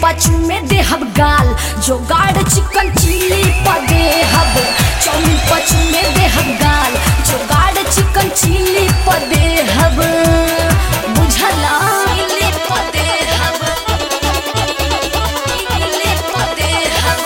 पाछू में देहब गाल जोगाड़ चिकन चिली पर देहब चाउमीन पाछू में देहब गाल जोगाड़ चिकन चिली पर देहब बुझला चिली पर देहब चिली पर देहब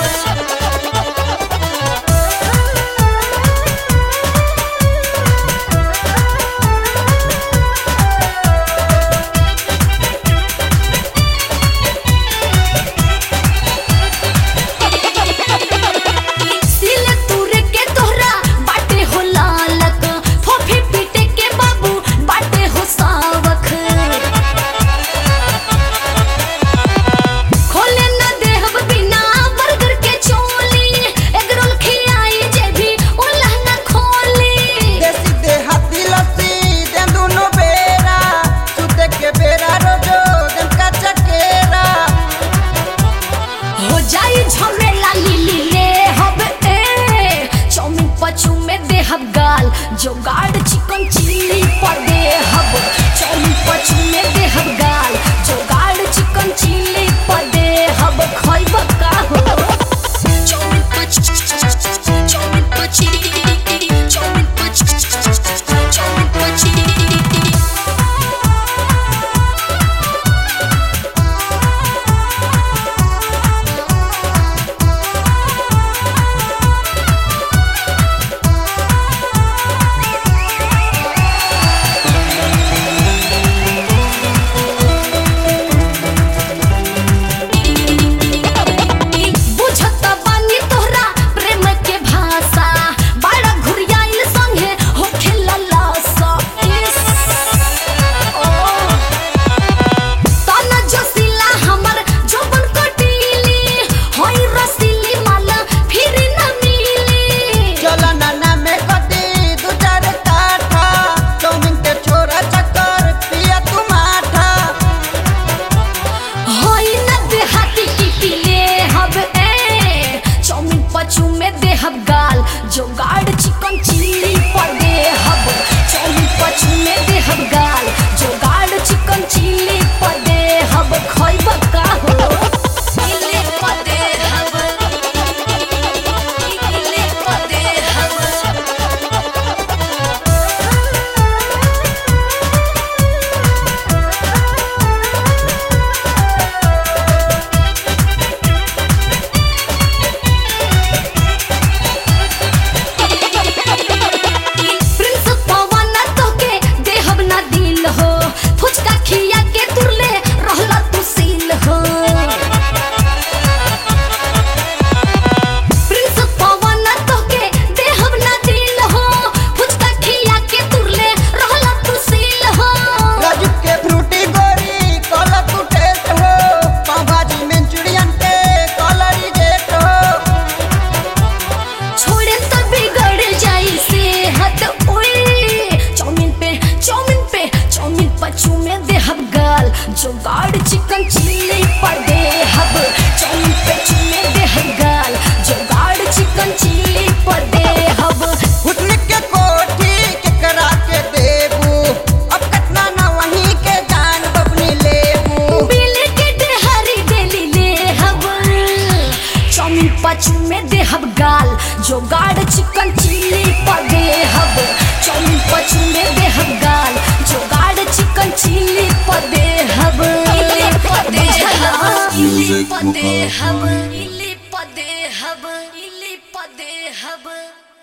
जोगाड़ चिकन चिली पर देहब चाउमीन पाछू में देहब गाल जोगाड़ चिकन चिली पर देहब खइब का हो चाउमीन पाछू चाउमीन पाछू चाउमीन पाछू चाउमीन पाछू जोगाड़ चिकन चिली पर देहब चाउमीन पाछू में देहब गाल जोगाड़ चिकन चिली पर देहब खइब का हो चिली पर देहब चिली पर देहब जोगाड़ चिकन चिली पर देहब चाउमीन पाछू में देहब गाल जोगाड़ चिकन चिली पर देहब हुस्न के कोठी केकरा के देबू अब कतना ना वहीं के जान बबनी लेबू बिल के देहरी डेली लेहब चाउमीन पाछू में देहब गाल जोगाड़ चिकन चिली पर देहब चाउमीन पाछू में देहब गाल जोगाड़ चिकन चिली पर देहब Music इली पदे हब इली पदे हब